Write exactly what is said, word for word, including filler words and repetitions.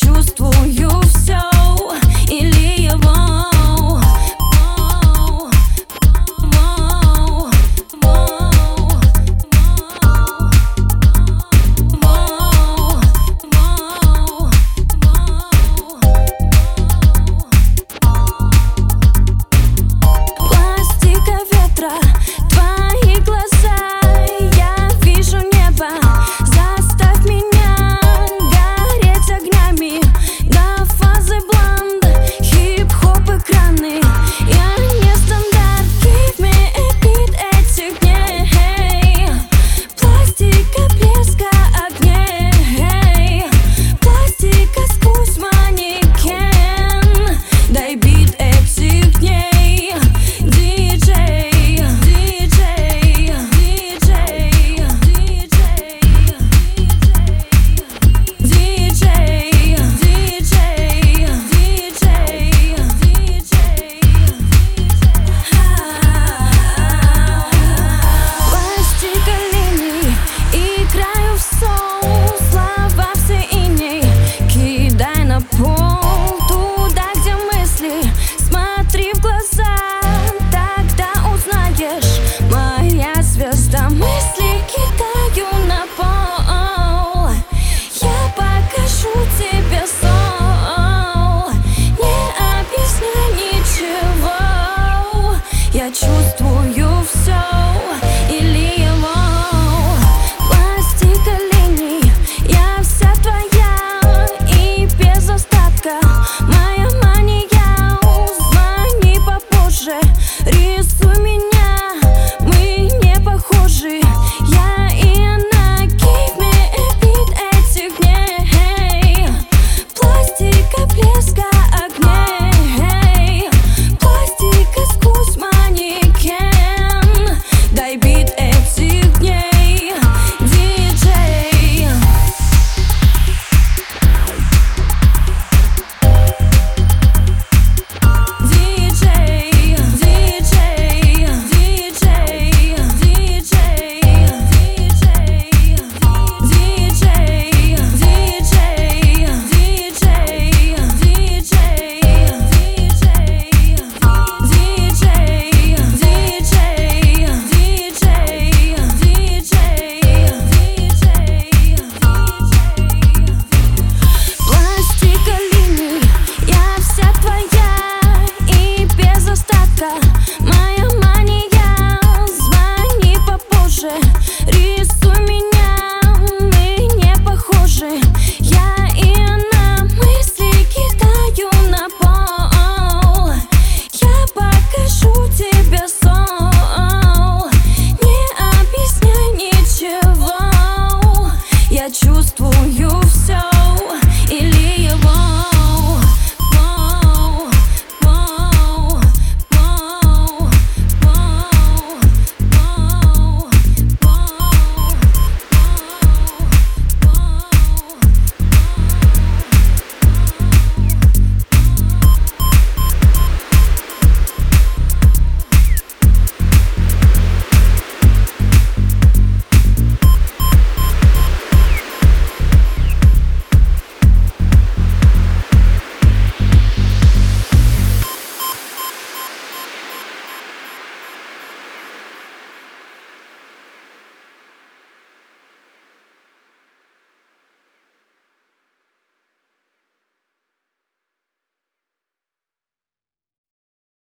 чувствую все или его. Пластика ветра, твои глаза, я вижу небо. Заставь меня гореть огнями до фазы блонд, хип-хоп экраны. Я не стандарт, give me a beat этих дней. Пластика, блеска огней, пластика сквозь манекен. Дай бит этих дней. Смотри в глаза, тогда узнаешь. Моя звезда, мысли кидаю на пол. Я покажу тебе сол, не объясняй ничего. Я чувствую все или его. Пластика линий, я вся твоя и без остатка.